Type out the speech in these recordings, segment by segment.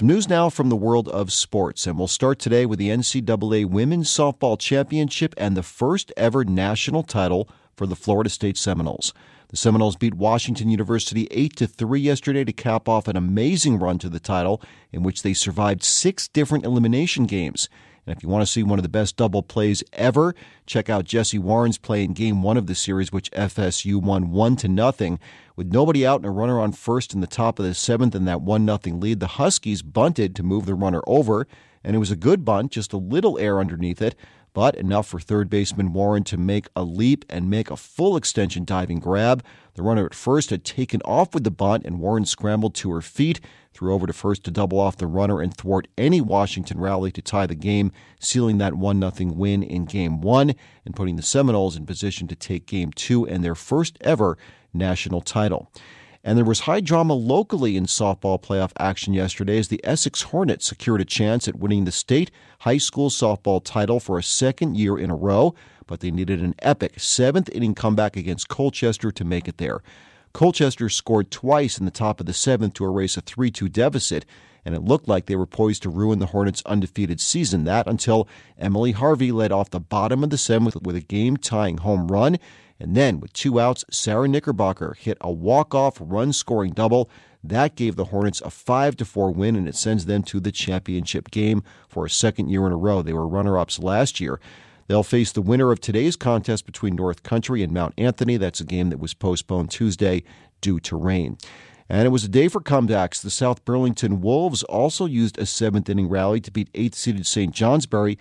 Some news now from the world of sports, and we'll start today with the NCAA Women's Softball Championship and the first ever national title for the Florida State Seminoles. The Seminoles beat Washington University 8-3 yesterday to cap off an amazing run to the title in which they survived 6 different elimination games. And if you want to see one of the best double plays ever, check out Jesse Warren's play in Game 1 of the series, which FSU won 1-0. With nobody out and a runner on first in the top of the 7th and that 1-0 lead, the Huskies bunted to move the runner over, and it was a good bunt, just a little air underneath it, but enough for third baseman Warren to make a leap and make a full extension diving grab. The runner at first had taken off with the bunt, and Warren scrambled to her feet, threw over to first to double off the runner and thwart any Washington rally to tie the game, sealing that 1-0 win in Game 1 and putting the Seminoles in position to take Game 2 and their first ever national title. And there was high drama locally in softball playoff action yesterday as the Essex Hornets secured a chance at winning the state high school softball title for a second year in a row, but they needed an epic 7th-inning comeback against Colchester to make it there. Colchester scored twice in the top of the 7th to erase a 3-2 deficit, and it looked like they were poised to ruin the Hornets' undefeated season. That until Emily Harvey led off the bottom of the 7th with a game-tying home run, and then with 2 outs, Sarah Knickerbocker hit a walk-off run-scoring double. That gave the Hornets a 5-4 win, and it sends them to the championship game for a second year in a row. They were runner-ups last year. They'll face the winner of today's contest between North Country and Mount Anthony. That's a game that was postponed Tuesday due to rain. And it was a day for comebacks. The South Burlington Wolves also used a 7th-inning rally to beat 8th-seeded St. Johnsbury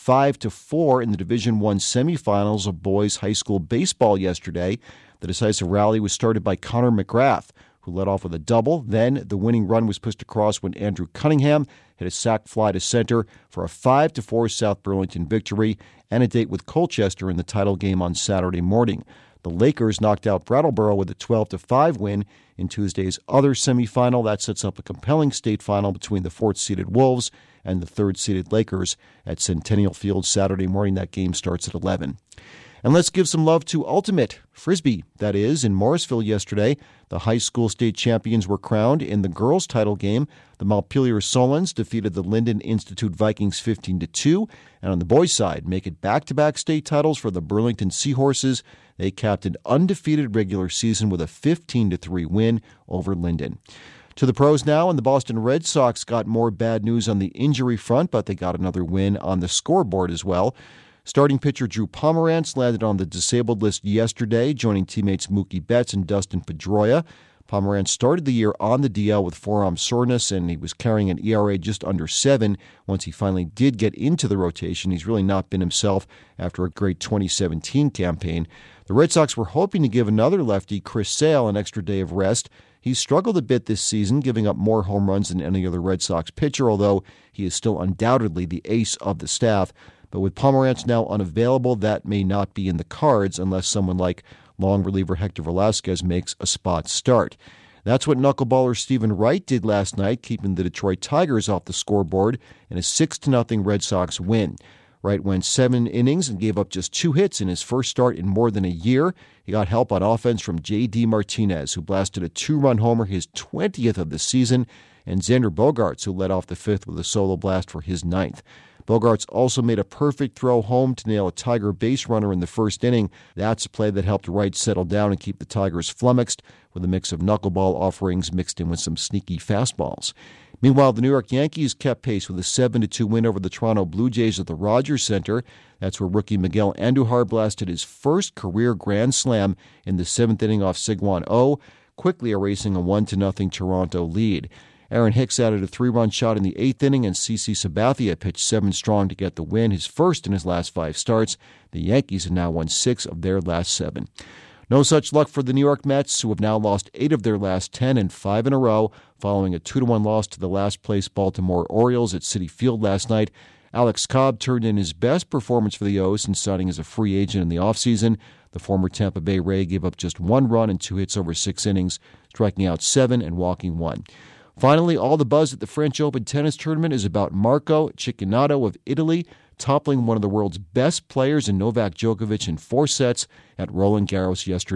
5-4 in the Division I semifinals of boys high school baseball yesterday. The decisive rally was started by Connor McGrath, who led off with a double. Then the winning run was pushed across when Andrew Cunningham hit a sac fly to center for a 5-4 South Burlington victory and a date with Colchester in the title game on Saturday morning. The Lakers knocked out Brattleboro with a 12-5 win in Tuesday's other semifinal. That sets up a compelling state final between the 4th-seeded Wolves and the 3rd-seeded Lakers at Centennial Field Saturday morning. That game starts at 11. And let's give some love to Ultimate Frisbee. That is, in Morrisville yesterday, the high school state champions were crowned in the girls' title game. The Montpelier Solons defeated the Linden Institute Vikings 15-2. And on the boys' side, make it back-to-back state titles for the Burlington Seahorses. They capped an undefeated regular season with a 15-3 win over Linden. To the pros now, and the Boston Red Sox got more bad news on the injury front, but they got another win on the scoreboard as well. Starting pitcher Drew Pomerantz landed on the disabled list yesterday, joining teammates Mookie Betts and Dustin Pedroia. Pomerantz started the year on the DL with forearm soreness, and he was carrying an ERA just under 7. Once he finally did get into the rotation, he's really not been himself after a great 2017 campaign. The Red Sox were hoping to give another lefty, Chris Sale, an extra day of rest. He's struggled a bit this season, giving up more home runs than any other Red Sox pitcher, although he is still undoubtedly the ace of the staff. But with Pomerantz now unavailable, that may not be in the cards unless someone like long reliever Hector Velasquez makes a spot start. That's what knuckleballer Stephen Wright did last night, keeping the Detroit Tigers off the scoreboard in a 6-0 Red Sox win. Wright went 7 innings and gave up just 2 hits in his first start in more than a year. He got help on offense from J.D. Martinez, who blasted a 2-run homer, his 20th of the season, and Xander Bogaerts, who led off the 5th with a solo blast for his 9th. Bogaerts also made a perfect throw home to nail a Tiger base runner in the first inning. That's a play that helped Wright settle down and keep the Tigers flummoxed with a mix of knuckleball offerings mixed in with some sneaky fastballs. Meanwhile, the New York Yankees kept pace with a 7-2 win over the Toronto Blue Jays at the Rogers Center. That's where rookie Miguel Andujar blasted his first career grand slam in the 7th inning off Sigwon Oh, quickly erasing a 1-0 Toronto lead. Aaron Hicks added a 3-run shot in the 8th inning, and CC Sabathia pitched 7 strong to get the win, his first in his last 5 starts. The Yankees have now won 6 of their last 7. No such luck for the New York Mets, who have now lost 8 of their last 10 and 5 in a row, following a 2-1 loss to the last-place Baltimore Orioles at Citi Field last night. Alex Cobb turned in his best performance for the O's since signing as a free agent in the offseason. The former Tampa Bay Ray gave up just 1 run and 2 hits over 6 innings, striking out 7 and walking 1. Finally, all the buzz at the French Open tennis tournament is about Marco Cecchinato of Italy, toppling one of the world's best players in Novak Djokovic in 4 sets at Roland Garros yesterday.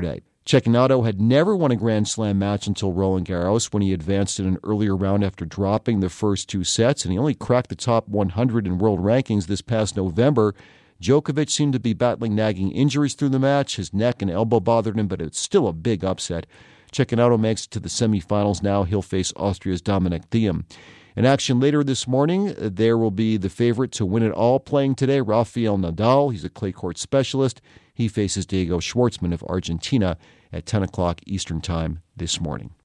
Cecchinato had never won a Grand Slam match until Roland Garros, when he advanced in an earlier round after dropping the first 2 sets, and he only cracked the top 100 in world rankings this past November. Djokovic seemed to be battling nagging injuries through the match. His neck and elbow bothered him, but it's still a big upset. Cecchinato makes it to the semifinals now. He'll face Austria's Dominic Thiem. In action later this morning, there will be the favorite to win it all playing today, Rafael Nadal. He's a clay court specialist. He faces Diego Schwartzman of Argentina at 10 o'clock Eastern Time this morning.